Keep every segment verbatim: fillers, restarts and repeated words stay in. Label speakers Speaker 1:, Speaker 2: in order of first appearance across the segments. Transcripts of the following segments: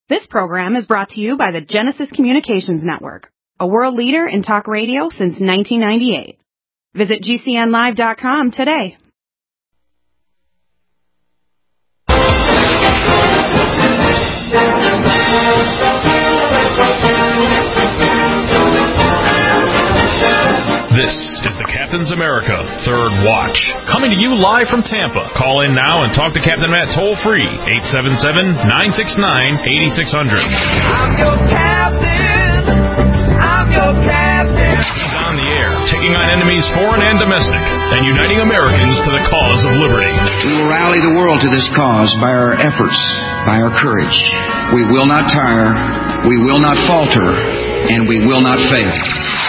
Speaker 1: This program is brought to you by the Genesis Communications Network, a world leader in talk radio since nineteen ninety-eight. Visit G C N live dot com today.
Speaker 2: This is the Captain's America Third Watch, coming to you live from Tampa. Call in now and talk to Captain Matt toll-free, eight seven seven, nine six nine, eight six zero zero.
Speaker 3: I'm your captain. I'm your captain.
Speaker 2: He's on the air, taking on enemies foreign and domestic, and uniting Americans to the cause of liberty.
Speaker 4: We will rally the world to this cause by our efforts, by our courage. We will not tire, we will not falter, and we will not fail.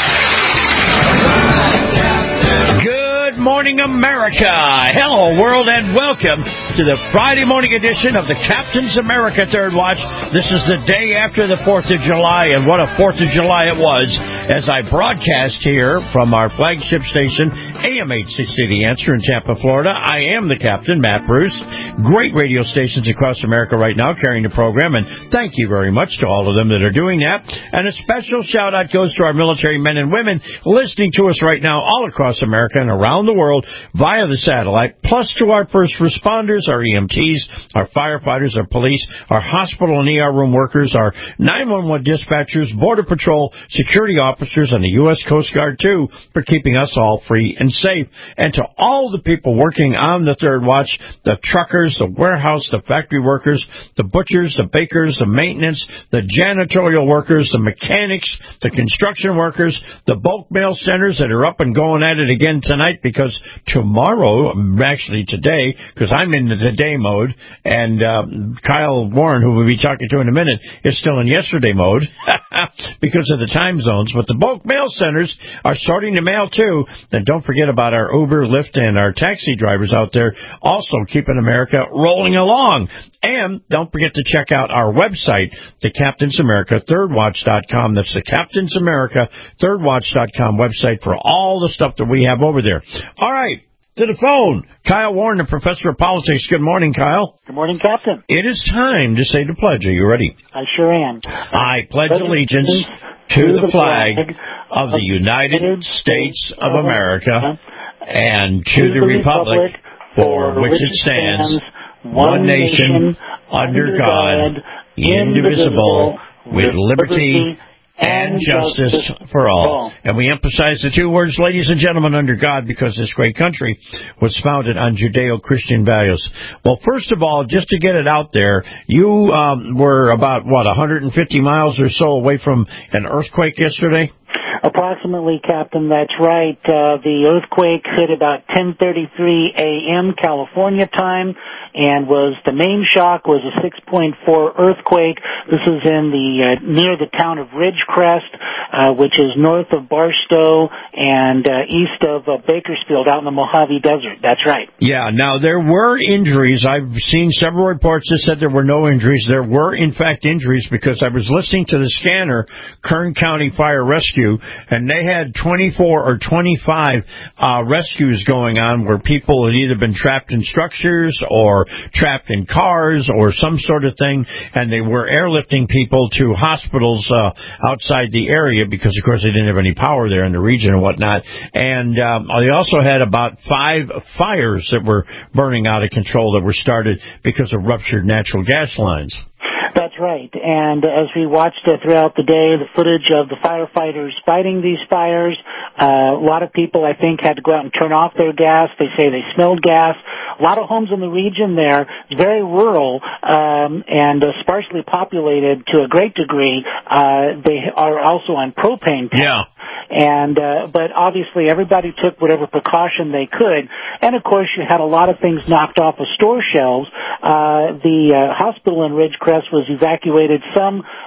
Speaker 5: Good morning, America. Hello, world, and welcome to the Friday morning edition of the Captain's America Third Watch. This is the day after the fourth of July, and what a fourth of July it was as I broadcast here from our flagship station, A M eight sixty The Answer in Tampa, Florida. I am the Captain, Matt Bruce. Great radio stations across America right now carrying the program, and thank you very much to all of them that are doing that. And a special shout-out goes to our military men and women listening to us right now all across America and around the world via the satellite, plus to our first responders, our E M Ts, our firefighters, our police, our hospital and E R room workers, our nine one one dispatchers, Border Patrol, security officers, and the U S Coast Guard, too, for keeping us all free and safe. And to all the people working on the Third Watch, the truckers, the warehouse, the factory workers, the butchers, the bakers, the maintenance, the janitorial workers, the mechanics, the construction workers, the bulk mail centers that are up and going at it again tonight, because tomorrow, actually today, because I'm in the day mode, and um, Kyle Warren, who we'll be talking to in a minute, is still in yesterday mode because of the time zones. But the bulk mail centers are starting to mail too. And don't forget about our Uber, Lyft, and our taxi drivers out there also keeping America rolling along. And don't forget to check out our website, the Captain's America Third Watch dot com. That's the Captain's America Third Watch dot com website for all the stuff that we have over there. All right. To the phone, Kyle Warren, the professor of politics. Good morning, Kyle.
Speaker 6: Good morning, Captain.
Speaker 5: It is time to say the pledge. Are you ready?
Speaker 6: I sure am.
Speaker 5: I pledge allegiance to the flag of the United States of America and to the republic for which it stands, one nation, under God, indivisible, with liberty and justice for all. And we emphasize the two words, ladies and gentlemen, under God, because this great country was founded on Judeo-Christian values. Well, first of all, just to get it out there, you um, were about, what, one hundred fifty miles or so away from an earthquake yesterday?
Speaker 6: Approximately, Captain, that's right. Uh, the earthquake hit about ten thirty-three a.m. California time, and was the main shock was a six point four earthquake. This is in the uh, near the town of Ridgecrest, uh, which is north of Barstow and uh, east of uh, Bakersfield, out in the Mojave Desert. That's right.
Speaker 5: Yeah. Now there were injuries. I've seen several reports that said there were no injuries. There were, in fact, injuries, because I was listening to the scanner, Kern County Fire Rescue, and they had twenty-four or twenty-five uh, rescues going on where people had either been trapped in structures or trapped in cars or some sort of thing, and they were airlifting people to hospitals uh, outside the area because, of course, they didn't have any power there in the region and whatnot. And um, they also had about five fires that were burning out of control that were started because of ruptured natural gas lines.
Speaker 6: That's right. And as we watched uh, throughout the day, the footage of the firefighters fighting these fires, uh, a lot of people, I think, had to go out and turn off their gas. They say they smelled gas. A lot of homes in the region there, it's very rural um, and uh, sparsely populated to a great degree. Uh, they are also on propane tanks.
Speaker 5: Yeah.
Speaker 6: And uh, but obviously everybody took whatever precaution they could, and of course you had a lot of things knocked off of store shelves. Uh, the uh, hospital in Ridgecrest was evacuated. Some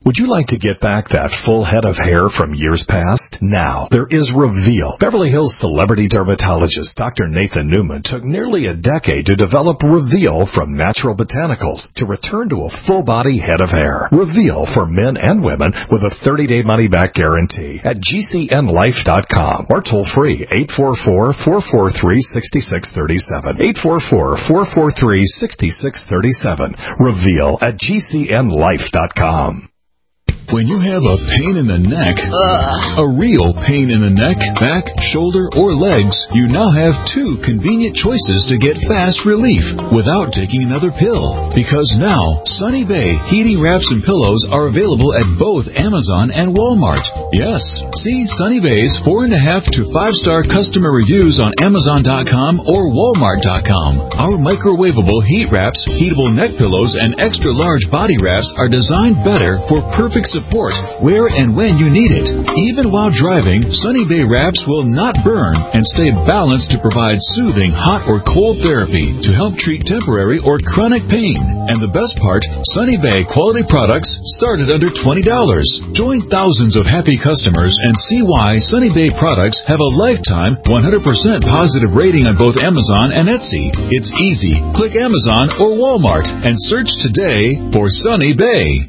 Speaker 7: Would you like to get back that full head of hair from years past? Now, there is Reveal. Beverly Hills celebrity dermatologist Doctor Nathan Newman took nearly a decade to develop Reveal from natural botanicals to return to a full-body head of hair. Reveal for men and women with a thirty-day money-back guarantee at G C N life dot com or toll-free eight four four, four four three, six six three seven. eight four four, four four three, six six three seven. Reveal at G C N life dot com.
Speaker 8: When you have a pain in the neck, Ugh. a real pain in the neck, back, shoulder, or legs, you now have two convenient choices to get fast relief without taking another pill. Because now, Sunny Bay heating wraps and pillows are available at both Amazon and Walmart. Yes, see Sunny Bay's four and a half to five star customer reviews on Amazon dot com or Walmart dot com. Our microwavable heat wraps, heatable neck pillows, and extra large body wraps are designed better for perfect support where and when you need it. Even while driving, Sunny Bay wraps will not burn and stay balanced to provide soothing hot or cold therapy to help treat temporary or chronic pain. And the best part, Sunny Bay quality products start at under twenty dollars. Join thousands of happy customers and see why Sunny Bay products have a lifetime one hundred percent positive rating on both Amazon and Etsy. It's easy. Click Amazon or Walmart and search today for Sunny Bay.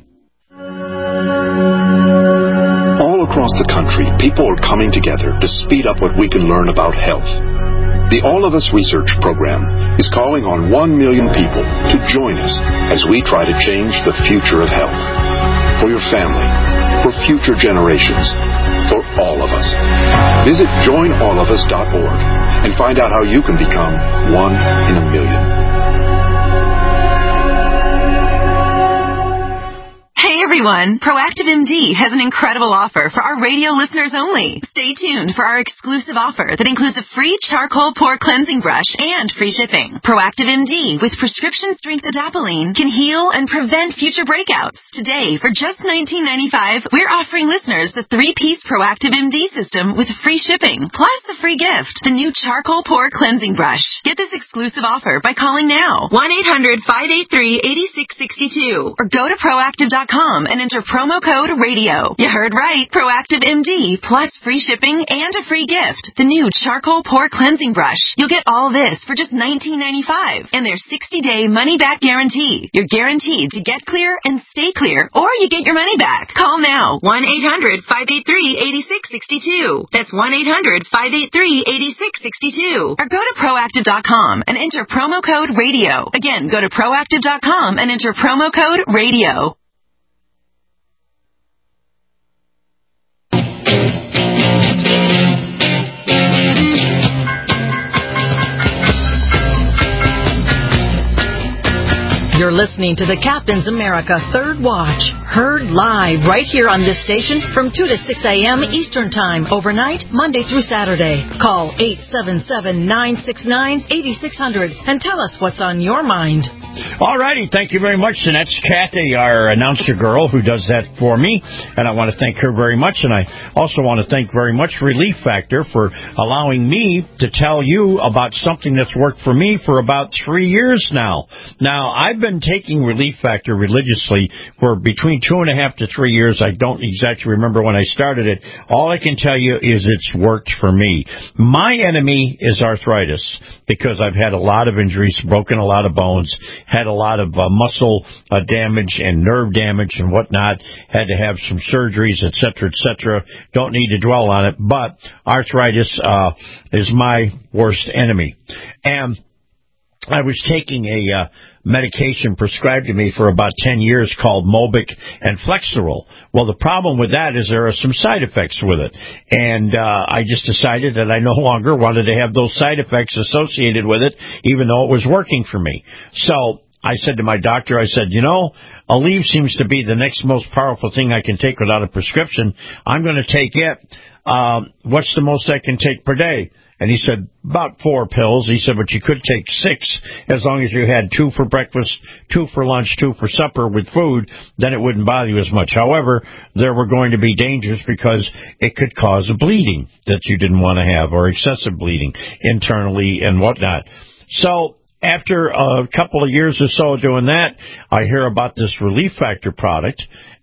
Speaker 9: All across the country, people are coming together to speed up what we can learn about health. The All of Us Research Program is calling on one million people to join us as we try to change the future of health. For your family, for future generations, for all of us. Visit join all of us dot org and find out how you can become one in a million.
Speaker 1: Hey everyone, Proactive M D has an incredible offer for our radio listeners only. Stay tuned for our exclusive offer that includes a free charcoal pore cleansing brush and free shipping. Proactive M D with prescription strength adapalene can heal and prevent future breakouts. Today, for just nineteen ninety-five dollars, we're offering listeners the three-piece Proactive M D system with free shipping, plus a free gift, the new charcoal pore cleansing brush. Get this exclusive offer by calling now, one eight hundred, five eight three, eight six six two, or go to proactive dot com and enter promo code radio. You heard right. Proactive M D plus free shipping and a free gift. The new charcoal pore cleansing brush. You'll get all this for just nineteen ninety-five dollars and their sixty-day money-back guarantee. You're guaranteed to get clear and stay clear, or you get your money back. Call now. one eight hundred, five eight three, eight six six two. That's one eight hundred, five eight three, eight six six two. Or go to proactive dot com and enter promo code radio. Again, go to proactive dot com and enter promo code radio.
Speaker 10: You're listening to the Captain's America Third Watch, heard live right here on this station from two to six a.m. Eastern Time, overnight, Monday through Saturday. Call eight seven seven, nine six nine, eight six zero zero and tell us what's on your mind.
Speaker 5: All righty, thank you very much. And that's Kathy, our announcer girl, who does that for me. And I want to thank her very much. And I also want to thank very much Relief Factor for allowing me to tell you about something that's worked for me for about three years now. Now, I've been taking Relief Factor religiously for between two and a half to three years. I don't exactly remember when I started it. All I can tell you is it's worked for me. My enemy is arthritis because I've had a lot of injuries, broken a lot of bones, had a lot of uh, muscle uh, damage and nerve damage and whatnot, had to have some surgeries, et cetera, et cetera. Don't need to dwell on it, but arthritis uh, is my worst enemy. And I was taking a uh, medication prescribed to me for about ten years called Mobic and Flexeril. Well, the problem with that is there are some side effects with it. And uh, I just decided that I no longer wanted to have those side effects associated with it, even though it was working for me. So I said to my doctor, I said, you know, Aleve seems to be the next most powerful thing I can take without a prescription. I'm going to take it. Um, what's the most I can take per day? And he said, about four pills. He said, but you could take six as long as you had two for breakfast, two for lunch, two for supper with food, then it wouldn't bother you as much. However, there were going to be dangers because it could cause a bleeding that you didn't want to have or excessive bleeding internally and whatnot. So after a couple of years or so doing that, I hear about this Relief Factor product.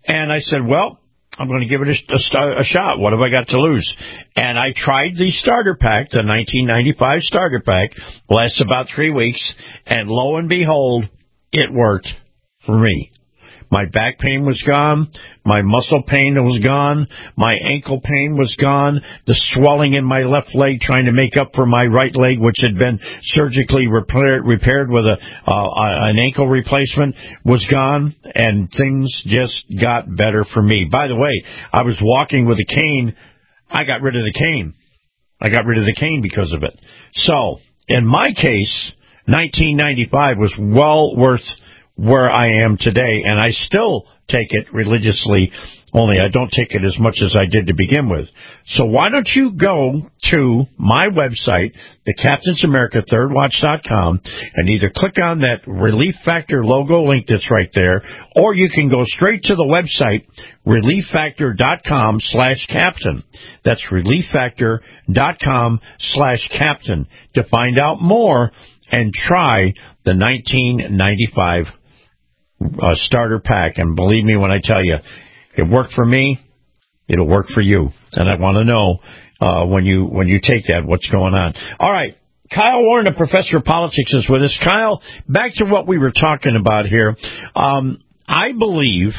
Speaker 5: And I said, well, I'm going to give it a, a, start, a shot. What have I got to lose? And I tried the starter pack, the nineteen ninety-five starter pack. Lasts about three weeks. And lo and behold, it worked for me. My back pain was gone. My muscle pain was gone. My ankle pain was gone. The swelling in my left leg trying to make up for my right leg, which had been surgically repaired, repaired with a uh, an ankle replacement, was gone. And things just got better for me. By the way, I was walking with a cane. I got rid of the cane. I got rid of the cane because of it. So, in my case, nineteen ninety-five was well worth where I am today, and I still take it religiously, only I don't take it as much as I did to begin with. So why don't you go to my website, the Captains America Third Watch dot com, and either click on that Relief Factor logo link that's right there, or you can go straight to the website, relief factor dot com slash captain. That's relief factor dot com slash captain to find out more and try the nineteen ninety-five Uh, starter pack. And believe me when I tell you, it worked for me, it'll work for you. And I want to know uh, when you when you take that, what's going on. All right, Kyle Warren, a professor of politics, is with us. Kyle, back to what we were talking about here. Um, I believe,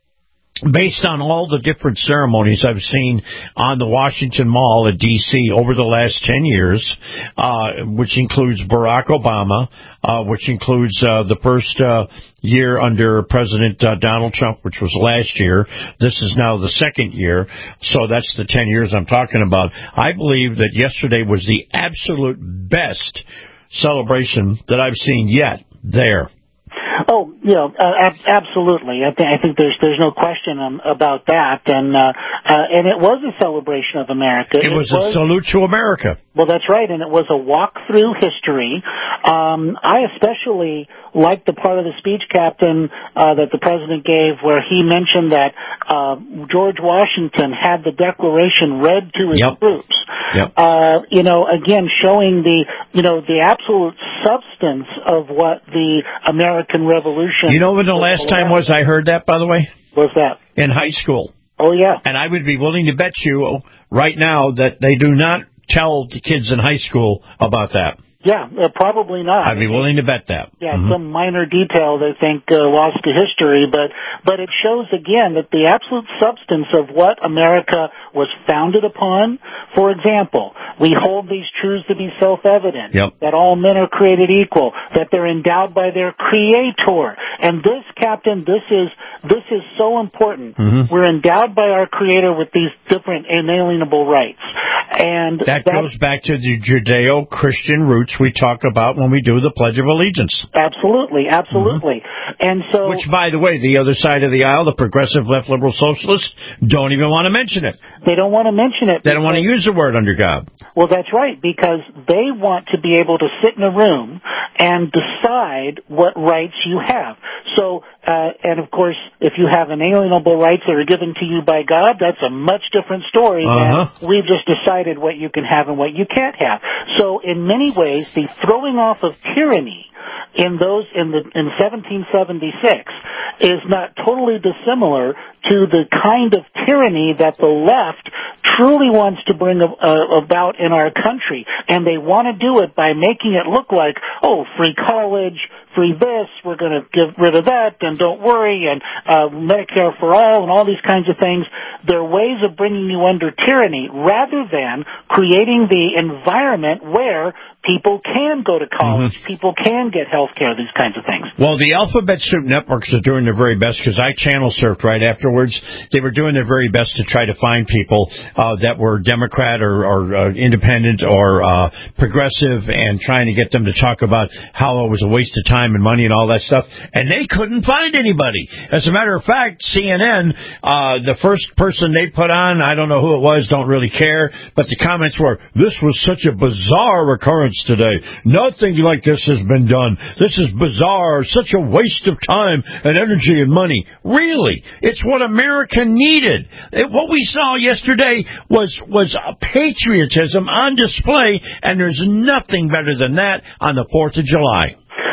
Speaker 5: based on all the different ceremonies I've seen on the Washington Mall at D C over the last ten years, uh, which includes Barack Obama, uh, which includes uh, the first uh, year under President uh, Donald Trump, which was last year. This is now the second year, so that's the ten years I'm talking about. I believe that yesterday was the absolute best celebration that I've seen yet there.
Speaker 6: Oh, you know, uh, ab- absolutely. I, th- I think there's there's no question um, about that, and uh, uh, and it was a celebration of America.
Speaker 5: It, it was, was a salute to America.
Speaker 6: Well, that's right, and it was a walk through history. Um, I especially liked the part of the speech, Captain, uh, that the president gave, where he mentioned that uh, George Washington had the Declaration read to his
Speaker 5: yep.
Speaker 6: troops.
Speaker 5: Yep.
Speaker 6: Uh, you know, again, showing the you know the absolute substance of what the American Revolution.
Speaker 5: You know when the last time was I heard that, by the way?
Speaker 6: What's that?
Speaker 5: In high school.
Speaker 6: Oh, yeah.
Speaker 5: And I would be willing to bet you right now that they do not tell the kids in high school about that.
Speaker 6: Yeah, uh, probably not.
Speaker 5: I'd be willing to bet that.
Speaker 6: Yeah,
Speaker 5: mm-hmm.
Speaker 6: Some minor detail they think uh, lost to history, but but it shows again that the absolute substance of what America was founded upon. For example, we hold these truths to be self-evident,
Speaker 5: yep.
Speaker 6: that all men are created equal, that they're endowed by their Creator. And this, Captain, this is this is so important.
Speaker 5: Mm-hmm.
Speaker 6: We're endowed by our Creator with these different inalienable rights. And
Speaker 5: that goes back to the Judeo-Christian roots we talk about when we do the Pledge of Allegiance.
Speaker 6: Absolutely, absolutely. Mm-hmm. And so,
Speaker 5: which, by the way, the other side of the aisle, the progressive left liberal socialists, don't even want to mention it.
Speaker 6: They don't want to mention it.
Speaker 5: They don't want to use the word under God.
Speaker 6: Well, that's right, because they want to be able to sit in a room and decide what rights you have. So, uh, and of course, if you have inalienable rights that are given to you by God, that's a much different story
Speaker 5: uh-huh.
Speaker 6: than we've just decided what you can have and what you can't have. So, in many ways, the throwing off of tyranny in those in the in seventeen seventy-six is not totally dissimilar to the kind of tyranny that the left truly wants to bring uh, about in our country, and they want to do it by making it look like, oh, free college, free this, we're going to get rid of that, and don't worry, and uh, Medicare for all, and all these kinds of things. They're ways of bringing you under tyranny rather than creating the environment where people can go to college, mm-hmm. people can get health care, these kinds of things.
Speaker 5: Well, the Alphabet Soup Networks are doing their very best, because I channel surfed right afterwards. They were doing their very best to try to find people uh, that were Democrat or, or uh, independent or uh, progressive, and trying to get them to talk about how it was a waste of time and money and all that stuff, and they couldn't find anybody. As a matter of fact, C N N, uh, the first person they put on, I don't know who it was, don't really care, but the comments were, this was such a bizarre occurrence today. Nothing like this has been done. This is bizarre, such a waste of time and energy and money. Really? It's what America needed. It, what we saw yesterday was, was a patriotism on display, and there's nothing better than that on the fourth of July.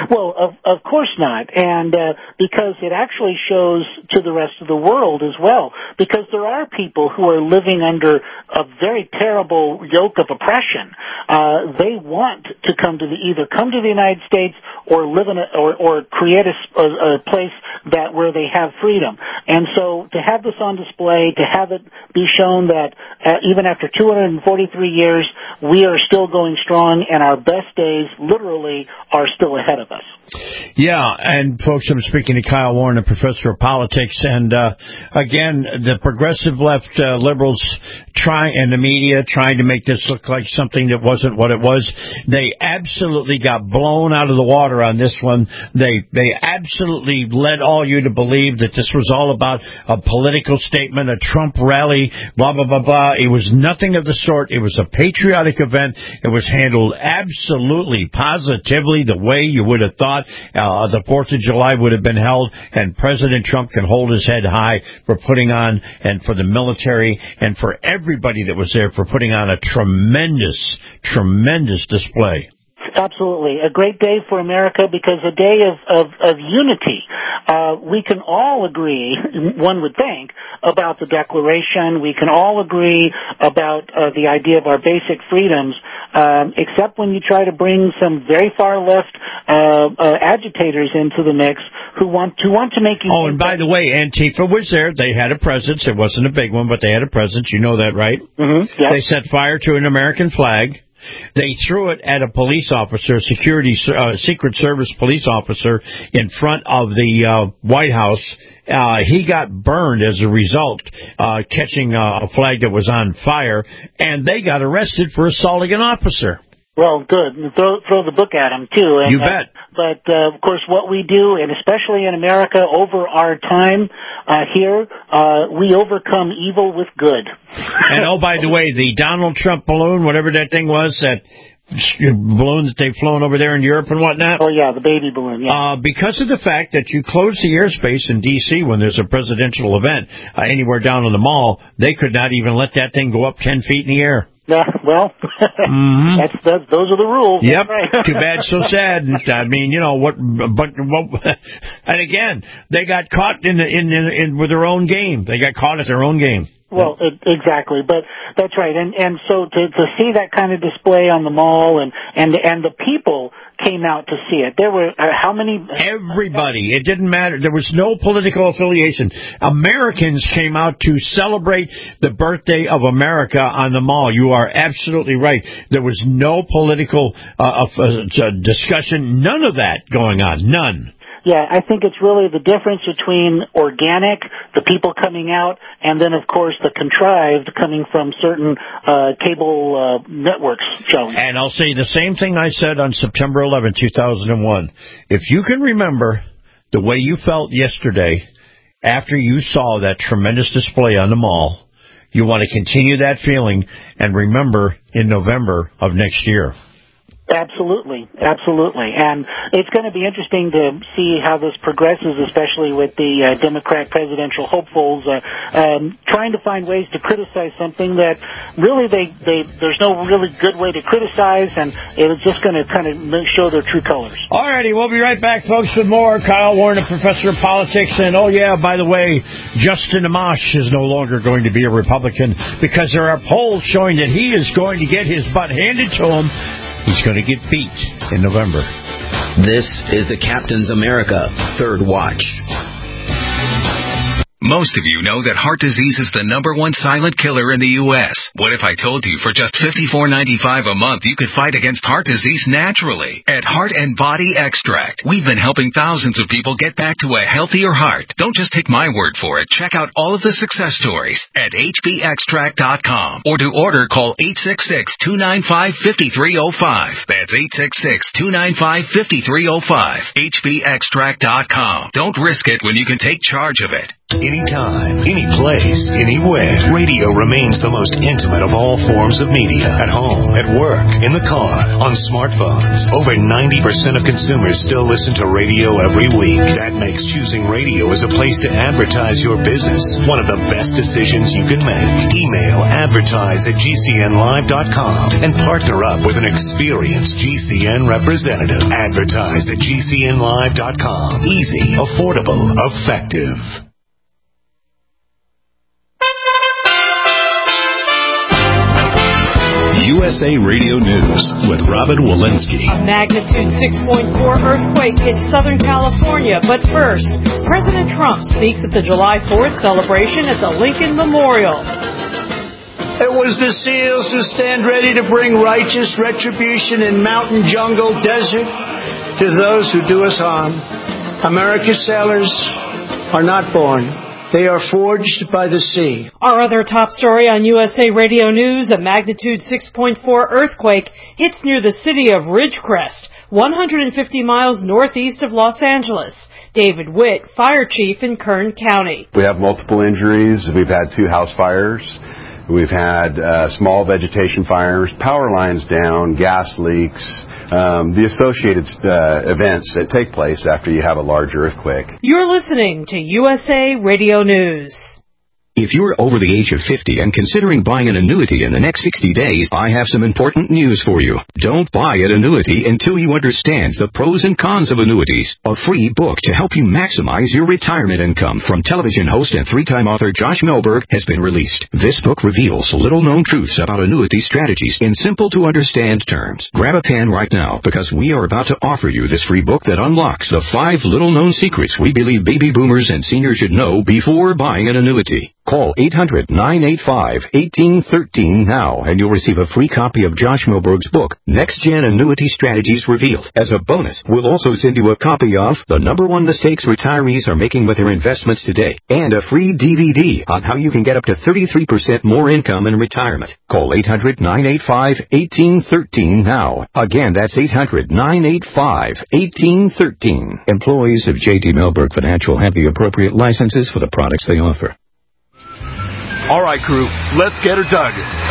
Speaker 6: Well, of, of course not, and uh, because it actually shows to the rest of the world as well, because there are people who are living under a very terrible yoke of oppression. Uh, they want to come to the, either come to the United States or live in a, or, or create a, a, a place that where they have freedom. And so to have this on display, to have it be shown that uh, even after two hundred forty-three years, we are still going strong, and our best days literally are still ahead of us.
Speaker 5: Yeah, and folks, I'm speaking to Kyle Warren, a professor of politics, and uh, again, the progressive left uh, liberals try and the media trying to make this look like something that wasn't what it was. They absolutely got blown out of the water on this one. They they absolutely led all you to believe that this was all about a political statement, a Trump rally, blah, blah, blah, blah. It was nothing of the sort. It was a patriotic event. It was handled absolutely, positively the way you would have thought Uh, the fourth of July would have been held, and President Trump can hold his head high for putting on, and for the military, and for everybody that was there for putting on a tremendous, tremendous display.
Speaker 6: Absolutely. A great day for America because a day of, of, of unity. Uh, we can all agree, one would think, about the Declaration. We can all agree about uh, the idea of our basic freedoms, um, except when you try to bring some very far left uh, uh, agitators into the mix who want to want to make you...
Speaker 5: Oh, and by the way, Antifa was there. They had a presence. It wasn't a big one, but they had a presence. You know that, right?
Speaker 6: Mm-hmm. Yes.
Speaker 5: They set fire to an American flag. They threw it at a police officer, security, uh, Secret Service police officer in front of the uh, White House. Uh, he got burned as a result, uh, catching uh, a flag that was on fire, and they got arrested for assaulting an officer.
Speaker 6: Well, good. Throw, throw the book at him, too. And,
Speaker 5: you bet.
Speaker 6: Uh, but, uh, of course, what we do, and especially in America, over our time uh, here, uh, we overcome evil with good.
Speaker 5: And, oh, by the way, the Donald Trump balloon, whatever that thing was, that balloon that they've flown over there in Europe and whatnot.
Speaker 6: Oh, yeah, the baby balloon, yeah.
Speaker 5: Uh, because of the fact that you close the airspace in D C when there's a presidential event uh, anywhere down in the mall, they could not even let that thing go up ten feet in the air.
Speaker 6: Yeah, well,
Speaker 5: mm-hmm.
Speaker 6: that's, that's those are the rules.
Speaker 5: Yep.
Speaker 6: Right.
Speaker 5: Too bad, so sad. I mean, you know what? But what, and again, they got caught in, the, in, in in with their own game. They got caught at their own game.
Speaker 6: Well, it, exactly, but that's right, and and so to to see that kind of display on the mall, and and and the people came out to see it. There were uh, how many?
Speaker 5: Everybody. It didn't matter. There was no political affiliation. Americans came out to celebrate the birthday of America on the mall. You are absolutely right. There was no political uh, uh, discussion. None of that going on. None.
Speaker 6: Yeah, I think it's really the difference between organic, the people coming out, and then, of course, the contrived coming from certain uh, cable uh, networks showing.
Speaker 5: And I'll say the same thing I said on September eleventh, two thousand one. If you can remember the way you felt yesterday after you saw that tremendous display on the mall, you want to continue that feeling and remember in November of next year.
Speaker 6: Absolutely, absolutely. And it's going to be interesting to see how this progresses, especially with the uh, Democrat presidential hopefuls uh, um, trying to find ways to criticize something that really they, they there's no really good way to criticize, and it's just going to kind of show their true colors.
Speaker 5: All righty, we'll be right back, folks, with more. Kyle Warren, a professor of politics. And, oh, yeah, by the way, Justin Amash is no longer going to be a Republican because there are polls showing that he is going to get his butt handed to him. He's going to get beat in November.
Speaker 11: This is the Captain's America Third Watch.
Speaker 12: Most of you know that heart disease is the number one silent killer in the U S What if I told you for just fifty-four ninety-five a month you could fight against heart disease naturally? At Heart and Body Extract, we've been helping thousands of people get back to a healthier heart. Don't just take my word for it. Check out all of the success stories at H B extract dot com, or to order, call eight six six, two nine five, five three zero five. That's eight six six, two nine five, five three zero five. H B extract dot com. Don't risk it when you can take charge of it.
Speaker 13: Anytime, any place, anywhere, radio remains the most intimate of all forms of media. At home, at work, in the car, on smartphones. Over ninety percent of consumers still listen to radio every week. That makes choosing radio as a place to advertise your business one of the best decisions you can make. Email advertise at G C N live dot com and partner up with an experienced G C N representative. Advertise at G C N live dot com. Easy, affordable, effective.
Speaker 8: U S A Radio News with Robin Walensky.
Speaker 14: A magnitude six point four earthquake hit Southern California. But first, President Trump speaks at the July fourth celebration at the Lincoln Memorial.
Speaker 15: It was the SEALs who stand ready to bring righteous retribution in mountain, jungle, desert to those who do us harm. America's sailors are not born. They are forged by the sea.
Speaker 14: Our other top story on U S A Radio News, a magnitude six point four earthquake hits near the city of Ridgecrest, one hundred fifty miles northeast of Los Angeles. David Witt, fire chief in Kern County.
Speaker 16: We have multiple injuries. We've had two house fires. We've had uh, small vegetation fires, power lines down, gas leaks, um, the associated uh, events that take place after you have a large earthquake.
Speaker 14: You're listening to U S A Radio News.
Speaker 17: If you're over the age of fifty and considering buying an annuity in the next sixty days, I have some important news for you. Don't buy an annuity until you understand the pros and cons of annuities. A free book to help you maximize your retirement income from television host and three-time author Josh Melberg has been released. This book reveals little-known truths about annuity strategies in simple-to-understand terms. Grab a pen right now because we are about to offer you this free book that unlocks the five little-known secrets we believe baby boomers and seniors should know before buying an annuity. Call eight hundred, nine eight five, one eight one three now and you'll receive a free copy of Josh Melberg's book, Next Gen Annuity Strategies Revealed. As a bonus, we'll also send you a copy of The Number One Mistakes Retirees Are Making with Their Investments Today and a free D V D on how you can get up to thirty-three percent more income in retirement. Call eight hundred, nine eight five, one eight one three now. Again, that's eight hundred, nine eight five, one eight one three. Employees of J D Melberg Financial have the appropriate licenses for the products they offer.
Speaker 18: All right, crew, let's get her dug.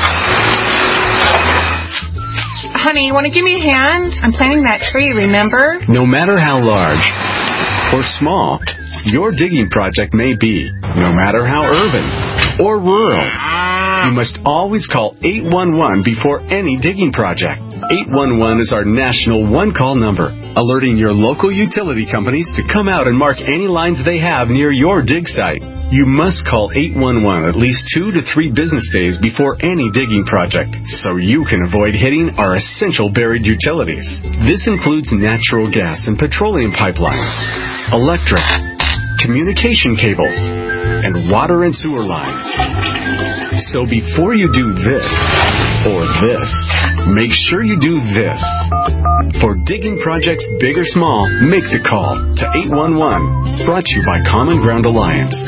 Speaker 19: Honey, you want to give me a hand? I'm planting that tree, remember?
Speaker 20: No matter how large or small your digging project may be, no matter how urban or rural, you must always call eight one one before any digging project. eight one one is our national one-call number, alerting your local utility companies to come out and mark any lines they have near your dig site. You must call eight one one at least two to three business days before any digging project so you can avoid hitting our essential buried utilities. This includes natural gas and petroleum pipelines, electric, communication cables, and water and sewer lines. So before you do this or this, make sure you do this. For digging projects big or small, make the call to eight one one. Brought to you by Common Ground Alliance.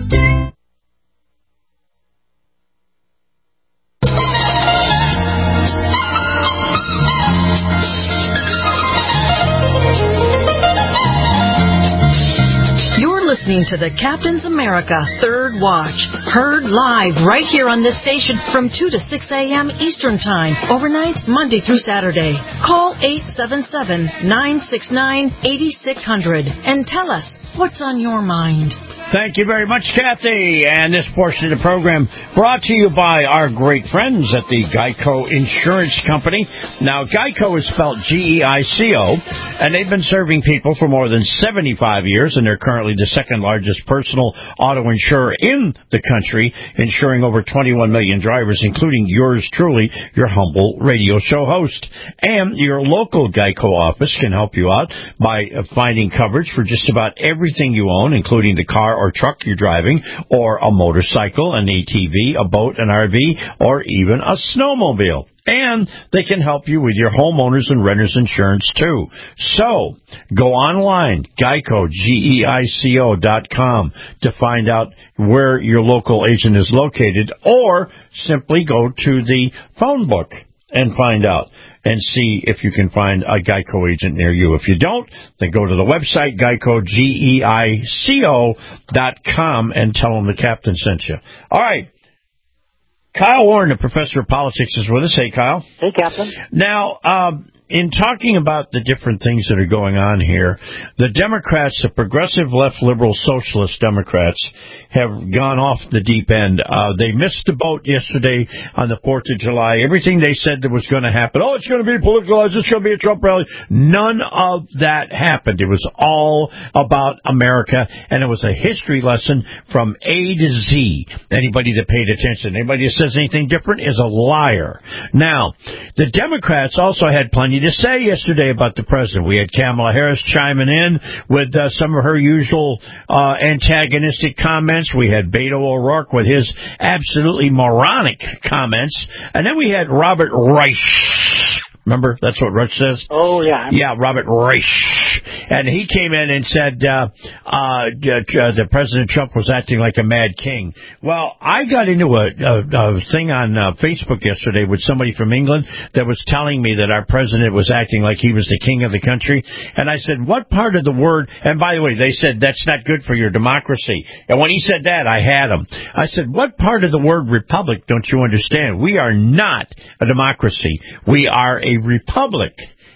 Speaker 10: Listening to the Captain's America Third Watch, heard live right here on this station from two to six a.m. Eastern Time, overnight, Monday through Saturday. Call eight seven seven, nine six nine, eight six zero zero and tell us what's on your mind.
Speaker 5: Thank you very much, Kathy. And this portion of the program brought to you by our great friends at the Geico Insurance Company. Now, Geico is spelled G E I C O, and they've been serving people for more than seventy-five years, and they're currently the second largest personal auto insurer in the country, insuring over twenty-one million drivers, including yours truly, your humble radio show host. And your local Geico office can help you out by finding coverage for just about everything you own, including the car or truck you're driving, or a motorcycle, an A T V, a boat, an R V, or even a snowmobile. And they can help you with your homeowners and renters insurance, too. So, go online, Geico, G E I C O dot com, to find out where your local agent is located, or simply go to the phone book and find out and see if you can find a Geico agent near you. If you don't, then go to the website, Geico, G E I C O dot com, and tell them the captain sent you. All right. Kyle Warren, the professor of politics, is with us. Hey, Kyle.
Speaker 6: Hey, Captain.
Speaker 5: Now, um, in talking about the different things that are going on here, the Democrats, the progressive left liberal socialist Democrats, have gone off the deep end. Uh, they missed the boat yesterday on the fourth of July. Everything they said that was going to happen, oh, it's going to be politicalized, it's going to be a Trump rally. None of that happened. It was all about America, and it was a history lesson from A to Z. Anybody that paid attention, anybody that says anything different is a liar. Now, the Democrats also had plenty to say yesterday about the president. We had Kamala Harris chiming in with uh, some of her usual uh, antagonistic comments. We had Beto O'Rourke with his absolutely moronic comments. And then we had Robert Reich. Remember? That's what Reich says?
Speaker 6: Oh, yeah.
Speaker 5: Yeah, Robert Reich. And he came in and said uh, uh, that President Trump was acting like a mad king. Well, I got into a, a, a thing on uh, Facebook yesterday with somebody from England that was telling me that our president was acting like he was the king of the country. And I said, what part of the word, and by the way, they said that's not good for your democracy. And when he said that, I had him. I said, what part of the word republic don't you understand? We are not a democracy. We are a republic.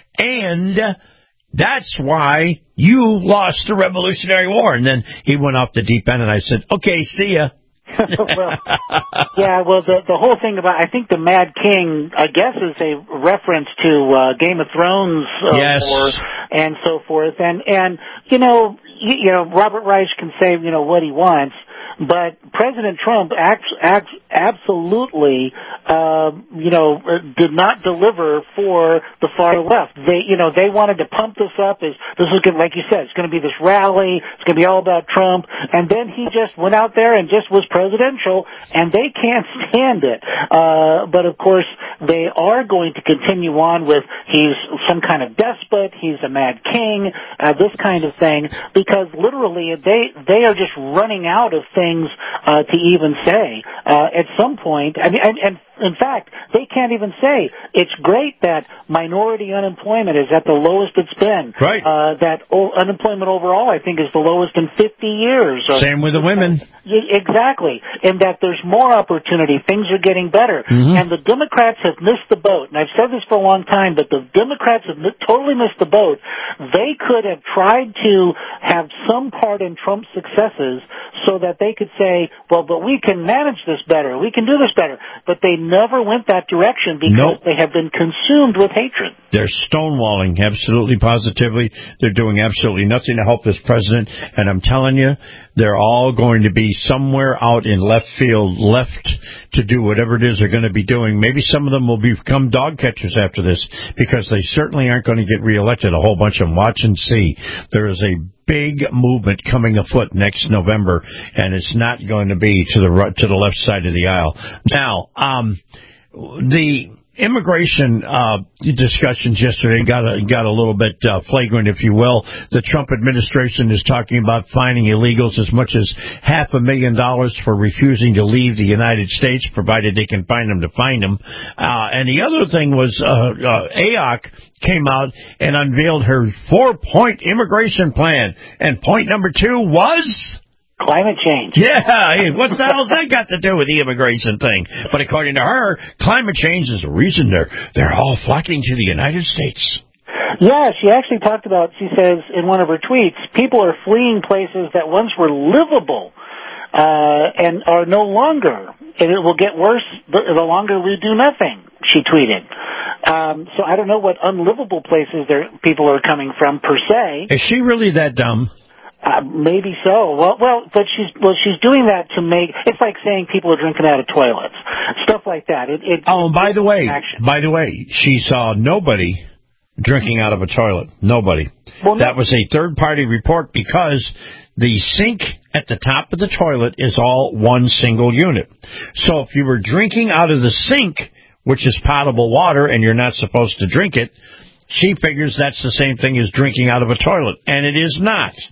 Speaker 5: And that's why you lost the Revolutionary War. And then he went off the deep end, and I said, okay, see ya.
Speaker 6: well, yeah, well, the the whole thing about, I think the Mad King, I guess, is a reference to uh, Game of Thrones uh,
Speaker 5: yes.
Speaker 6: war and so forth. And, and you know, you, you know, Robert Reich can say, you know, what he wants, but President Trump acts, acts absolutely, uh, you know, did not deliver for the far left. They, you know, they wanted to pump this up as this is going, like you said, it's going to be this rally. It's going to be all about Trump. And then he just went out there and just was presidential, and they can't stand it. Uh, but of course, they are going to continue on with he's some kind of despot, he's a mad king, uh, this kind of thing, because literally they they are just running out of things uh, to even say. Uh, at some point, I mean, and, and in fact, they can't even say it's great that minority unemployment is at the lowest it's been.
Speaker 5: Right.
Speaker 6: Uh, that o- unemployment overall, I think, is the lowest in fifty years.
Speaker 5: Same with the women.
Speaker 6: Exactly. And that there's more opportunity. Things are getting better.
Speaker 5: Mm-hmm.
Speaker 6: And the Democrats have missed the boat. And I've said this for a long time, but the Democrats have totally missed the boat. They could have tried to have some part in Trump's successes so that they could say, well, but we can manage this better. We can do this better. But they never went that direction because nope. they have been consumed with hatred.
Speaker 5: They're stonewalling, absolutely, positively. They're doing absolutely nothing to help this president. And I'm telling you, they're all going to be somewhere out in left field, left to do whatever it is they're going to be doing. Maybe some of them will become dog catchers after this because they certainly aren't going to get reelected. A whole bunch of them. Watch and see. There is a big movement coming afoot next November, and it's not going to be to the right, to the left side of the aisle. Now, um, the immigration uh, discussions yesterday got a, got a little bit uh, flagrant, if you will. The Trump administration is talking about fining illegals as much as half a million dollars for refusing to leave the United States, provided they can find them to find them. Uh, and the other thing was uh, uh, A O C came out and unveiled her four-point immigration plan. And point number two was
Speaker 6: climate change.
Speaker 5: Yeah, what the hell's that got to do with the immigration thing? But according to her, climate change is the reason they're they're all flocking to the United States.
Speaker 6: Yeah, she actually talked about, she says in one of her tweets, people are fleeing places that once were livable uh, and are no longer. And it will get worse the, the longer we do nothing, she tweeted. Um, so I don't know what unlivable places there people are coming from per se.
Speaker 5: Is she really that dumb?
Speaker 6: Uh, maybe so. Well, well, but she's well, she's doing that to make. It's like saying people are drinking out of toilets, stuff like that. It. it
Speaker 5: oh, and by the way,
Speaker 6: action.
Speaker 5: by the way, she saw nobody drinking out of a toilet. Nobody.
Speaker 6: Well, no.
Speaker 5: That was a third-party report because the sink at the top of the toilet is all one single unit. So if you were drinking out of the sink, which is potable water, and you're not supposed to drink it, she figures that's the same thing as drinking out of a toilet, and it is not.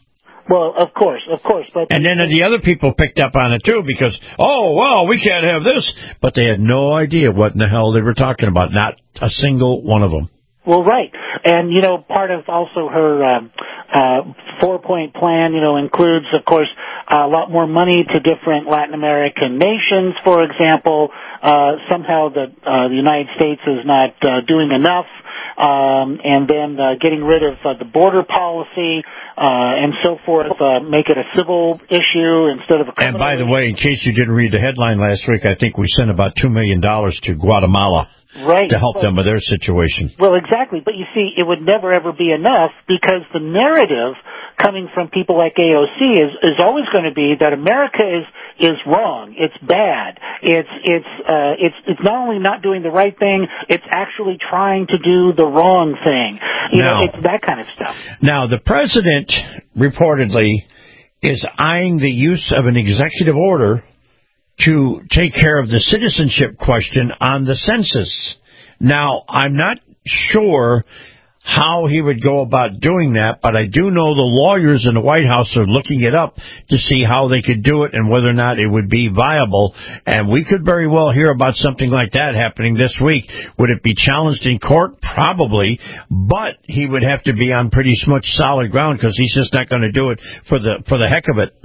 Speaker 6: Well, of course, of course. But
Speaker 5: and then the other people picked up on it, too, because, oh, well, we can't have this. But they had no idea what in the hell they were talking about, not a single one of them.
Speaker 6: Well, right. And, you know, part of also her um, uh, four-point plan, you know, includes, of course, a lot more money to different Latin American nations, for example. Uh, somehow the, uh, the United States is not uh, doing enough. Um, and then uh, getting rid of uh, the border policy uh, and so forth, uh, make it a civil issue instead of a criminal.
Speaker 5: And by the way, in case you didn't read the headline last week, I think we sent about two million dollars to Guatemala.
Speaker 6: Right.
Speaker 5: To help
Speaker 6: but,
Speaker 5: them with their situation.
Speaker 6: Well, exactly. But you see, it would never, ever be enough because the narrative coming from people like A O C is, is always going to be that America is, is wrong. It's bad. It's, it's, uh, it's, it's not only not doing the right thing, it's actually trying to do the wrong thing. You
Speaker 5: now,
Speaker 6: know, it's that kind of stuff.
Speaker 5: Now, the president reportedly is eyeing the use of an executive order to take care of the citizenship question on the census. Now, I'm not sure how he would go about doing that, but I do know the lawyers in the White House are looking it up to see how they could do it and whether or not it would be viable. And we could very well hear about something like that happening this week. Would it be challenged in court? Probably, but he would have to be on pretty much solid ground because he's just not going to do it for the for the heck of it.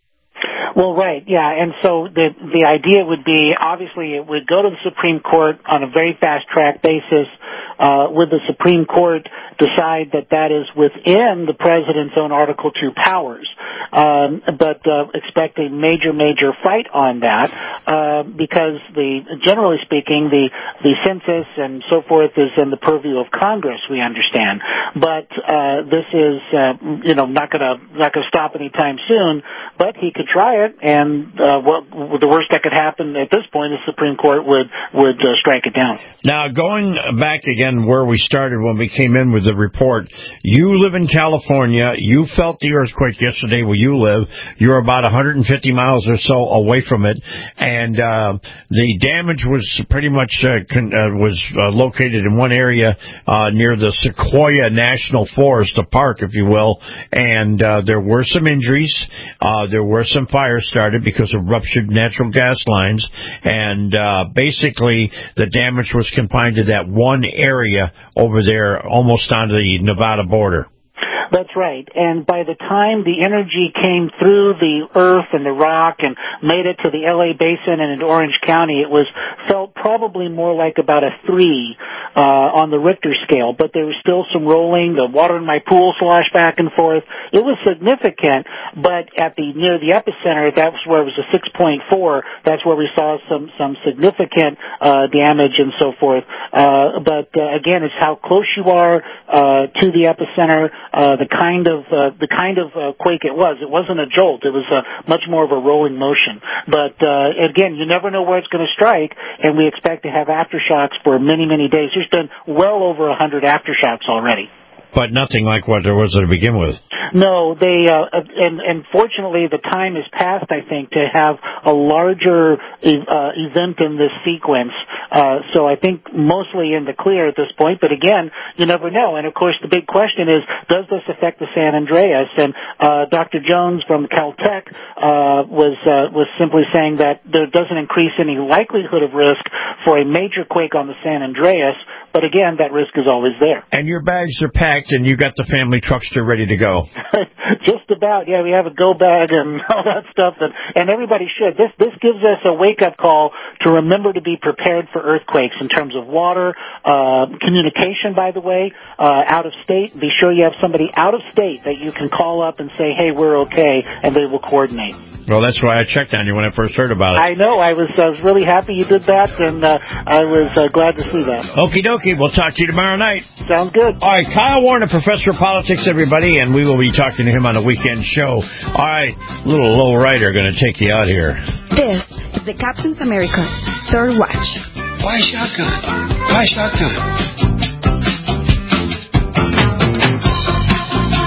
Speaker 6: Well, right, yeah, and so the the idea would be, obviously, it would go to the Supreme Court on a very fast-track basis. Uh, would the Supreme Court decide that that is within the President's own Article two powers? Um, but uh, expect a major, major fight on that uh, because, the generally speaking, the the census and so forth is in the purview of Congress, we understand. But uh, this is, uh, you know, not going to not going to stop anytime soon, but he could try it. And uh, what the worst that could happen at this point is the Supreme Court would would uh, strike it down.
Speaker 5: Now, going back again where we started when we came in with the report, you live in California. You felt the earthquake yesterday where you live. You're about one hundred fifty miles or so away from it, and uh, the damage was pretty much uh, con- uh, was uh, located in one area uh, near the Sequoia National Forest, a park, if you will, and uh, there were some injuries. Uh, there were some fires started because of ruptured natural gas lines, and uh, basically the damage was confined to that one area over there almost on the Nevada border.
Speaker 6: That's right. And by the time the energy came through the earth and the rock and made it to the L A Basin and into Orange County, it was felt probably more like about a three uh, on the Richter scale. But there was still some rolling. The water in my pool sloshed back and forth. It was significant, but at the near the epicenter, that was where it was a six point four. That's where we saw some some significant uh, damage and so forth. Uh, but uh, again, it's how close you are uh, to the epicenter. Uh, the kind of uh, the kind of uh, quake it was. It wasn't a jolt. It was uh, much more of a rolling motion. But uh, again, you never know where it's going to strike, and we expect to have aftershocks for many, many days. There's been well over a hundred aftershocks already.
Speaker 5: But nothing like what there was to begin with.
Speaker 6: No, they, uh, and, and fortunately the time is past, I think, to have a larger uh, event in this sequence. Uh, so I think mostly in the clear at this point, but again, you never know. And of course the big question is, does this affect the San Andreas? And, uh, Doctor Jones from Caltech, uh, was, uh, was simply saying that there doesn't increase any likelihood of risk for a major quake on the San Andreas, but again, that risk is always there.
Speaker 5: And your bags are packed and you got the family truckster ready to go.
Speaker 6: Just about, yeah. We have a go bag and all that stuff, and, and everybody should. This this gives us a wake-up call to remember to be prepared for earthquakes in terms of water, uh, communication, by the way, uh, out of state. Be sure you have somebody out of state that you can call up and say, hey, we're okay, and they will coordinate.
Speaker 5: Well, that's why I checked on you when I first heard about it.
Speaker 6: I know. I was, I was really happy you did that, and uh, I was uh, glad to see that.
Speaker 5: Okie dokie. We'll talk to you tomorrow night.
Speaker 6: Sounds good.
Speaker 5: All right. Kyle Warner, Professor of Politics, everybody, and we will be talking to him on a weekend show. All right. Little low rider going to take you out here.
Speaker 2: This is the Captain's America Third Watch.
Speaker 3: Why shotgun? Why shotgun?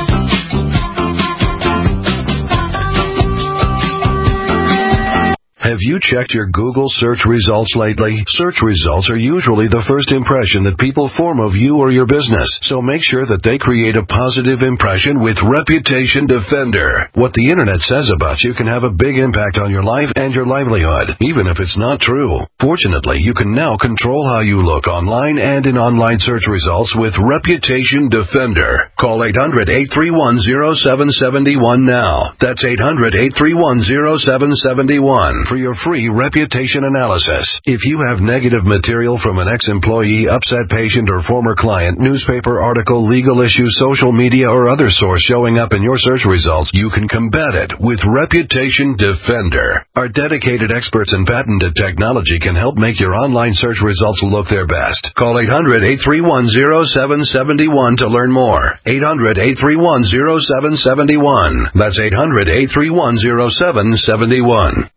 Speaker 21: Have
Speaker 4: Have you checked your Google search results lately? Search results are usually the first impression that people form of you or your business, so make sure that they create a positive impression with Reputation Defender. What the internet says about you can have a big impact on your life and your livelihood, even if it's not true. Fortunately, you can now control how you look online and in online search results with Reputation Defender. Call eight hundred, eight three one, zero seven seven one now. That's eight hundred, eight three one, zero seven seven one for your free reputation analysis. If you have negative material from an ex-employee, upset patient, or former client, newspaper article, legal issue, social media, or other source showing up in your search results, you can combat it with Reputation Defender. Our dedicated experts in patented technology can help make your online search results look their best. Call eight hundred, eight three one, zero seven seven one to learn more. eight hundred, eight three one, zero seven seven one. That's eight hundred, eight three one, zero seven seven one.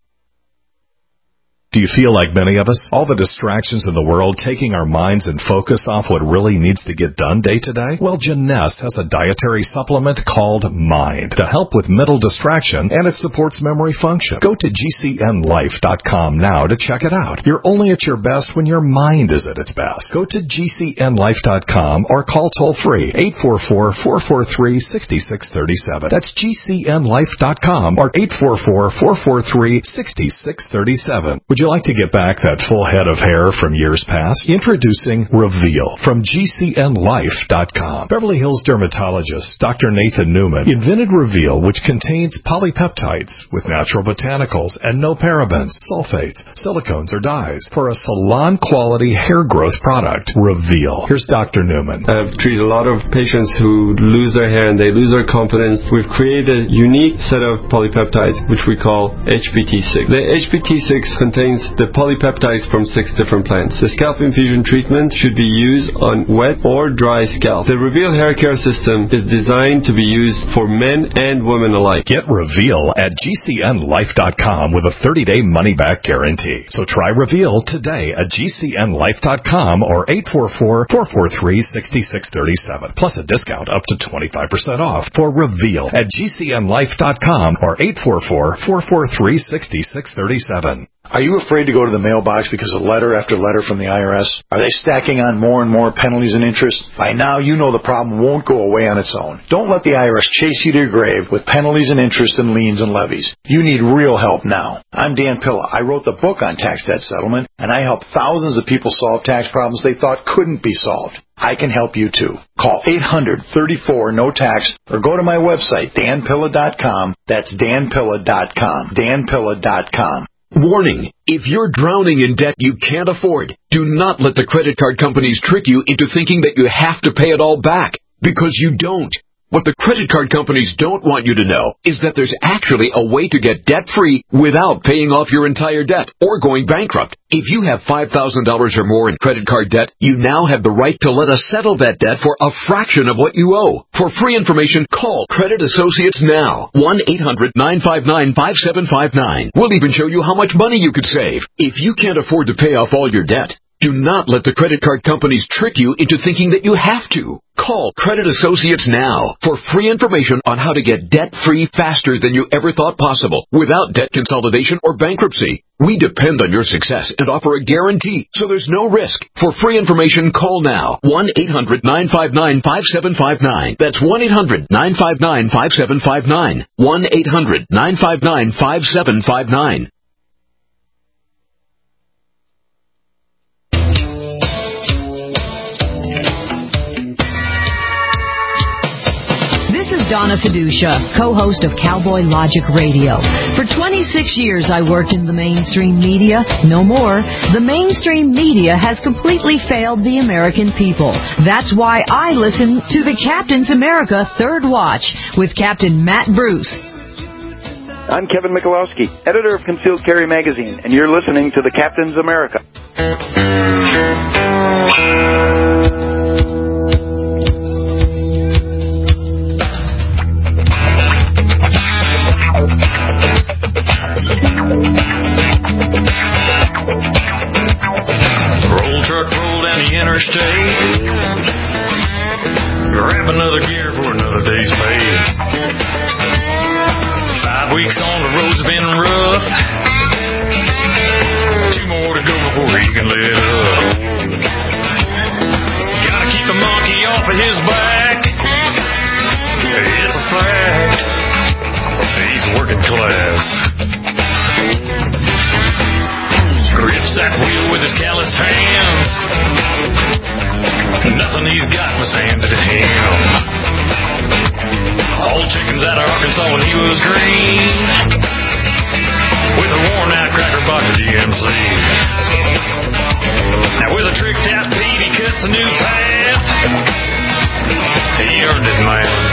Speaker 22: Do you feel like many of us? All the distractions in the world taking our minds and focus off what really needs to get done day to day? Well, Jeunesse has a dietary supplement called Mind to help with mental distraction, and it supports memory function. Go to G C N life dot com now to check it out. You're only at your best when your mind is at its best. Go to G C N life dot com or call toll-free eight four four, four four three, six six three seven. That's G C N life dot com or eight four four, four four three, six six three seven. Would you like to get back that full head of hair from years past? Introducing Reveal from G C N life dot com. Beverly Hills dermatologist Doctor Nathan Newman invented Reveal, which contains polypeptides with natural botanicals and no parabens, sulfates, silicones, or dyes for a salon-quality hair growth product. Reveal. Here's Doctor Newman.
Speaker 21: I've treated a lot of patients who lose their hair and they lose their confidence. We've created a unique set of polypeptides, which we call H P T six. The H P T six contains the polypeptides from six different plants. The scalp infusion treatment should be used on wet or dry scalp. The Reveal hair care system is designed to be used for men and women alike.
Speaker 22: Get Reveal at G C N life dot com with a thirty-day money-back guarantee. So try Reveal today at G C N life dot com or eight four four, four four three, six six three seven. Plus a discount up to twenty-five percent off for Reveal at G C N life dot com or eight four four, four four three, six six three seven.
Speaker 23: Are you afraid to go to the mailbox because of letter after letter from the I R S? Are they stacking on more and more penalties and interest? By now, you know the problem won't go away on its own. Don't let the I R S chase you to your grave with penalties and interest and liens and levies. You need real help now. I'm Dan Pilla. I wrote the book on tax debt settlement, and I help thousands of people solve tax problems they thought couldn't be solved. I can help you too. Call eight hundred, thirty-four, no tax or go to my website, dan pilla dot com. That's dan pilla dot com. dan pilla dot com.
Speaker 24: Warning, if you're drowning in debt you can't afford, do not let the credit card companies trick you into thinking that you have to pay it all back, because you don't. What the credit card companies don't want you to know is that there's actually a way to get debt-free without paying off your entire debt or going bankrupt. If you have five thousand dollars or more in credit card debt, you now have the right to let us settle that debt for a fraction of what you owe. For free information, call Credit Associates now. one eight hundred, nine five nine, five seven five nine. We'll even show you how much money you could save. If you can't afford to pay off all your debt, do not let the credit card companies trick you into thinking that you have to. Call Credit Associates now for free information on how to get debt-free faster than you ever thought possible without debt consolidation or bankruptcy. We depend on your success and offer a guarantee, so there's no risk. For free information, call now. one eight hundred, nine five nine, five seven five nine. That's one eight hundred, nine five nine, five seven five nine. one eight hundred, nine five nine, five seven five nine.
Speaker 10: Donna Fiducia, co-host of Cowboy Logic Radio. For twenty-six years, I worked in the mainstream media. No more. The mainstream media has completely failed the American people. That's why I listen to the Captain's America Third Watch with Captain Matt Bruce.
Speaker 25: I'm Kevin Michalowski, editor of Concealed Carry Magazine, and you're listening to the Captain's America.
Speaker 26: Roll truck, roll down the interstate. Grab another gear for another day's pay. Five weeks on the road's been rough. off of his back. It's a fact. He's working class. Grips that wheel with his calloused hands. Nothing he's got was handed to him. Old chickens out of Arkansas when he was green, with a worn out cracker box of G M C. Now with a tricked out Pete, he cuts a new path. He earned it,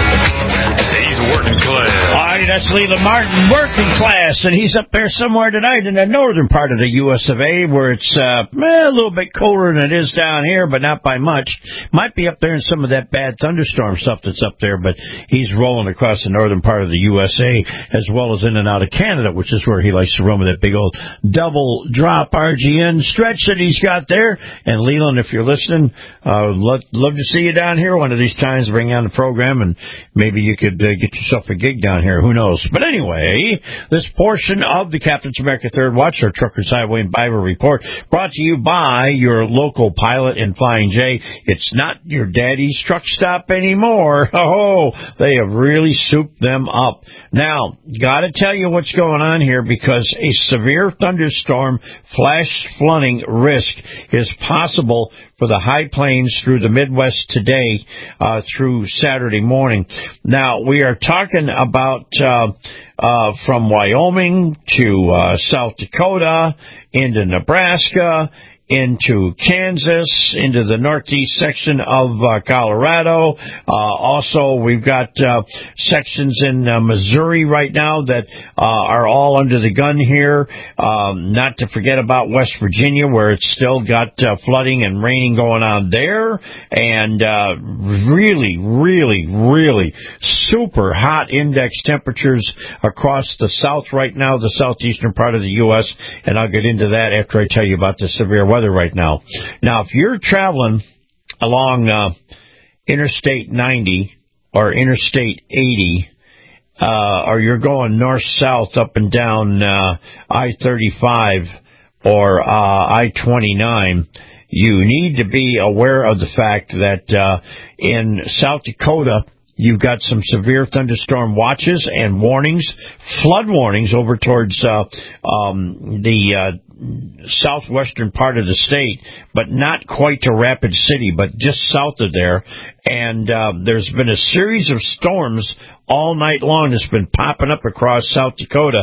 Speaker 26: man. He's working class.
Speaker 5: All right, that's Leland Martin, working class, and he's up there somewhere tonight in the northern part of the U S of A, where it's uh, eh, a little bit colder than it is down here, but not by much. Might be up there in some of that bad thunderstorm stuff that's up there, but he's rolling across the northern part of the U S A, as well as in and out of Canada, which is where he likes to run with that big old double drop R G N stretch that he's got there. And Leland, if you're listening, uh, love, love to see you down here one of these times, bring on the program, and maybe you could uh, get yourself a gig down here. Who knows? But anyway, this portion of the Captain's America Third Watch, our Truckers Highway and Bible Report, brought to you by your local Pilot and Flying J. It's not your daddy's truck stop anymore. Oh, they have really souped them up. Now, got to tell you what's going on here, because a severe thunderstorm flash flooding risk is possible for the high plains through the Midwest today uh, through Saturday morning. Now, we are talking about uh, uh, from Wyoming to uh, South Dakota, into Nebraska, into Kansas, into the northeast section of uh, Colorado. Uh, also, we've got uh, sections in uh, Missouri right now that uh, are all under the gun here. Um, not to forget about West Virginia, where it's still got uh, flooding and raining going on there. And uh, really, really, really super hot index temperatures across the south right now, the southeastern part of the U S. And I'll get into that after I tell you about the severe weather right now. Now, if you're traveling along uh, Interstate ninety or Interstate eighty, uh, or you're going north-south up and down uh, I thirty-five or uh, I twenty-nine, you need to be aware of the fact that uh, in South Dakota, you've got some severe thunderstorm watches and warnings, flood warnings over towards uh, um, the uh, southwestern part of the state, but not quite to Rapid City, but just south of there. And uh, there's been a series of storms all night long that's been popping up across South Dakota,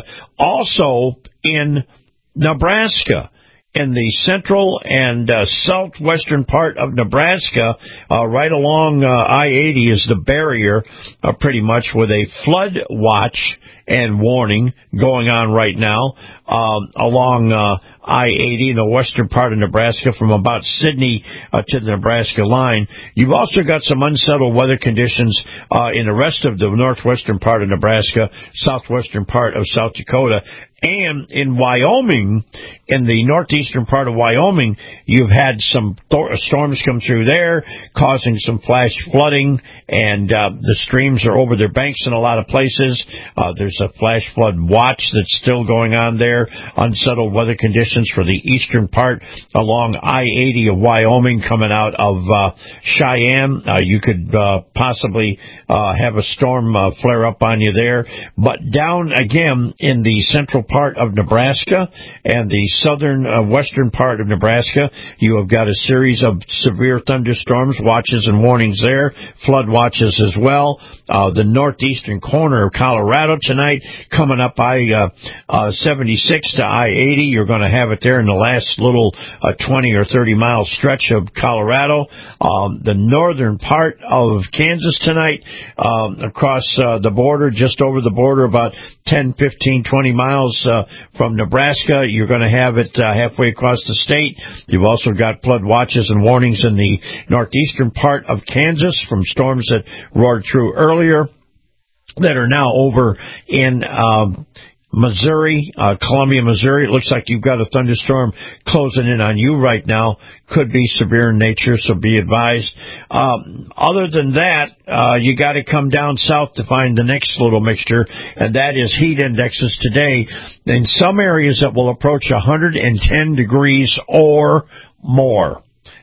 Speaker 5: also in Nebraska. In the central and uh, southwestern part of Nebraska, uh, right along uh, I eighty is the barrier, uh, pretty much, with a flood watch and warning going on right now um, along uh, I eighty in the western part of Nebraska from about Sidney uh, to the Nebraska line. You've also got some unsettled weather conditions uh, in the rest of the northwestern part of Nebraska, southwestern part of South Dakota, and in Wyoming, in the northeastern part of Wyoming, you've had some th- storms come through there, causing some flash flooding, and uh, the streams are over their banks in a lot of places. Uh, there's a flash flood watch that's still going on there. Unsettled weather conditions for the eastern part along I eighty of Wyoming coming out of uh, Cheyenne. Uh, you could uh, possibly uh, have a storm uh, flare up on you there. But down again in the central part of Nebraska and the southern uh, western part of Nebraska, you have got a series of severe thunderstorms, watches and warnings there, flood watches as well. Uh, the northeastern corner of Colorado tonight, coming up I uh, uh, seventy-six to I eighty, you're going to have it there in the last little uh, twenty or thirty mile stretch of Colorado. Um, the northern part of Kansas tonight, um, across uh, the border, just over the border, about ten, fifteen, twenty miles uh, from Nebraska. You're going to have it uh, halfway across the state. You've also got flood watches and warnings in the northeastern part of Kansas from storms that roared through earlier that are now over in um, Missouri, uh, Columbia, Missouri. It looks like you've got a thunderstorm closing in on you right now. Could be severe in nature, so be advised. Um, other than that, uh, you got to come down south to find the next little mixture, and that is heat indexes today. In some areas that will approach one hundred ten degrees or more.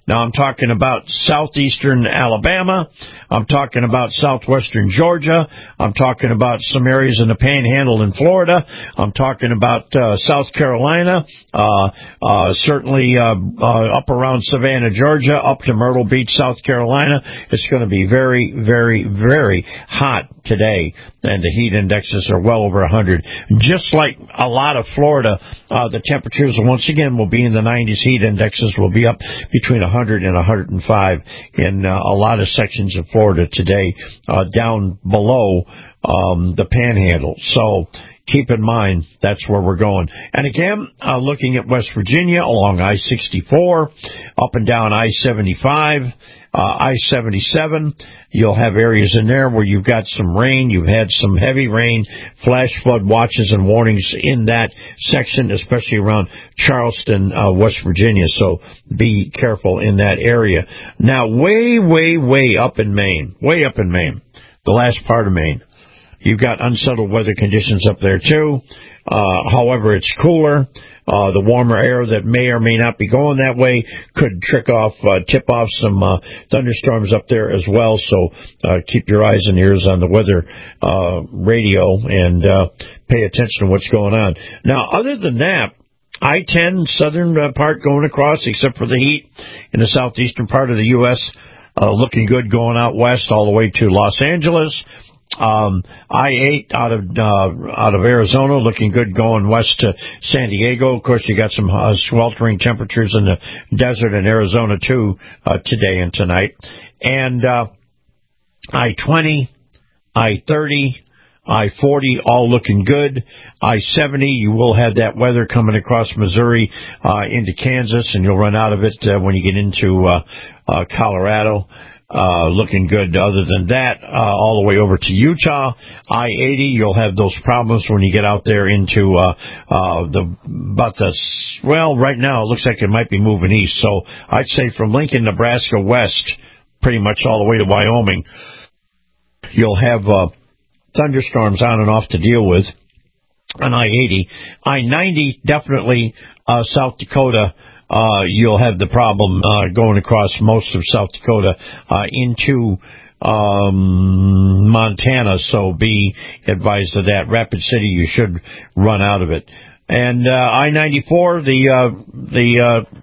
Speaker 5: Now, I'm talking about southeastern Alabama. I'm talking about southwestern Georgia. I'm talking about some areas in the Panhandle in Florida. I'm talking about uh, South Carolina, uh, uh, certainly uh, uh, up around Savannah, Georgia, up to Myrtle Beach, South Carolina. It's going to be very, very, very hot today, and the heat indexes are well over one hundred. Just like a lot of Florida, uh, the temperatures once again will be in the nineties. Heat indexes will be up between one hundred and one hundred five in uh, a lot of sections of Florida today, uh, down below um, the Panhandle. So keep in mind, that's where we're going. And again, uh, looking at West Virginia along I sixty-four, up and down I seventy-five, uh, I seventy-seven. You'll have areas in there where you've got some rain. You've had some heavy rain, flash flood watches and warnings in that section, especially around Charleston, uh, West Virginia. So be careful in that area. Now, way, way, way up in Maine, way up in Maine, the last part of Maine, you've got unsettled weather conditions up there too. Uh, however, it's cooler. Uh, the warmer air that may or may not be going that way could trick off, uh, tip off some uh, thunderstorms up there as well. So uh, keep your eyes and ears on the weather uh, radio and uh, pay attention to what's going on. Now, other than that, I ten, southern uh, part going across, except for the heat in the southeastern part of the U S, uh, looking good going out west all the way to Los Angeles. Um, I eight out of, uh, out of Arizona, looking good going west to San Diego. Of course, you got some uh, sweltering temperatures in the desert in Arizona too, uh, today and tonight. And, uh, I twenty, I thirty, I forty, all looking good. I seventy, you will have that weather coming across Missouri, uh, into Kansas, and you'll run out of it, uh, when you get into, uh, uh, Colorado. Uh, looking good. Other than that, uh, all the way over to Utah, I eighty, you'll have those problems when you get out there into, uh, uh, the, about the, well, right now it looks like it might be moving east. So I'd say from Lincoln, Nebraska west, pretty much all the way to Wyoming, you'll have, uh, thunderstorms on and off to deal with on I eighty. I ninety, definitely, uh, South Dakota. Uh, you'll have the problem, uh, going across most of South Dakota, uh, into, um, Montana. So be advised of that. Rapid City, you should run out of it. And, uh, I ninety-four, the, uh, the, uh,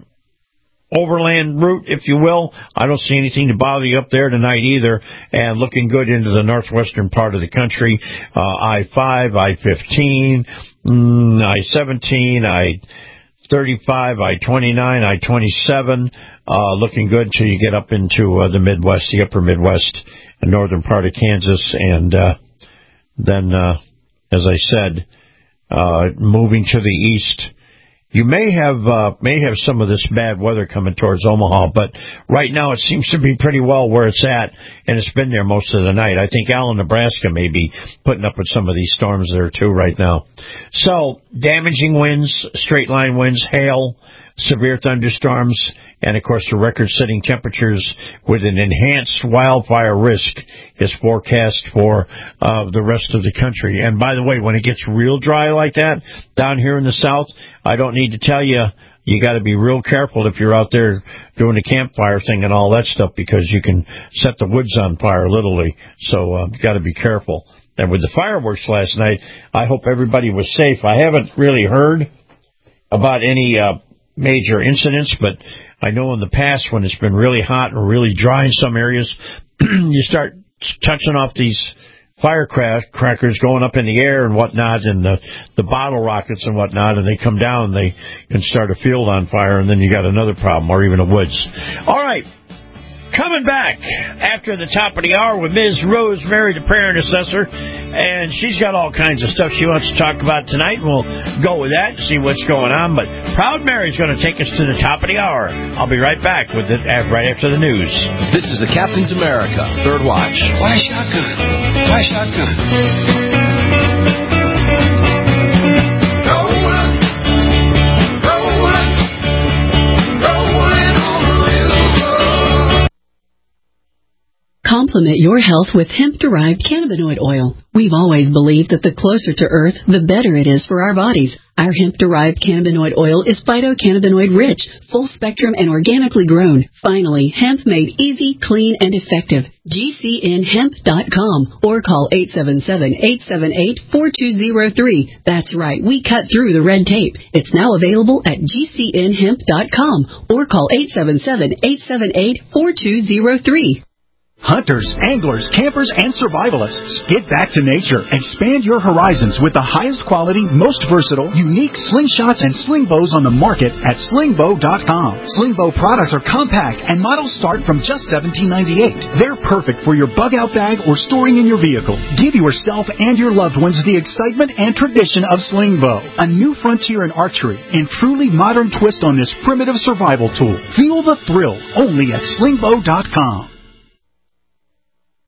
Speaker 5: overland route, if you will. I don't see anything to bother you up there tonight either. And looking good into the northwestern part of the country. Uh, I five, I fifteen, mm, I seventeen, I thirty-five, I twenty-nine, I twenty-seven, uh, looking good till you get up into uh, the Midwest, the upper Midwest, and northern part of Kansas, and uh, then, uh, as I said, uh, moving to the east. You may have uh, may have some of this bad weather coming towards Omaha, but right now it seems to be pretty well where it's at, and it's been there most of the night. I think Allen, Nebraska may be putting up with some of these storms there too right now. So damaging winds, straight line winds, hail, severe thunderstorms, and of course the record-setting temperatures with an enhanced wildfire risk is forecast for uh, the rest of the country. And by the way, when it gets real dry like that down here in the south, I don't need to tell you, you got to be real careful if you're out there doing the campfire thing and all that stuff, because you can set the woods on fire literally. So uh, you got to be careful. And with the fireworks last night, I hope everybody was safe. I haven't really heard about any uh, major incidents, but I know in the past when it's been really hot and really dry in some areas, you start touching off these firecrackers going up in the air and whatnot, and the, the bottle rockets and whatnot, and they come down and they can start a field on fire, and then you got another problem, or even a woods. All right. Coming back after the top of the hour with Miz Rosemary, the prayer intercessor, and she's got all kinds of stuff she wants to talk about tonight, and we'll go with that and see what's going on. But Proud Mary's going to take us to the top of the hour. I'll be right back with it right after the news.
Speaker 4: This is the Captain's America Third Watch.
Speaker 3: Why shotgun? Why shotgun?
Speaker 1: Complement your health with hemp-derived cannabinoid oil. We've always believed that the closer to Earth, the better it is for our bodies. Our hemp-derived cannabinoid oil is phytocannabinoid rich, full spectrum, and organically grown. Finally, hemp made easy, clean, and effective. G C N hemp dot com or call eight seven seven, eight seven eight, four two zero three. That's right, we cut through the red tape. It's now available at G C N hemp dot com or call eight seven seven, eight seven eight, four two zero three.
Speaker 27: Hunters, anglers, campers, and survivalists. Get back to nature. Expand your horizons with the highest quality, most versatile, unique slingshots and sling bows on the market at sling bow dot com. Sling bow products are compact and models start from just seventeen ninety-eight. They're perfect for your bug out bag or storing in your vehicle. Give yourself and your loved ones the excitement and tradition of sling bow, a new frontier in archery and truly modern twist on this primitive survival tool. Feel the thrill only at sling bow dot com.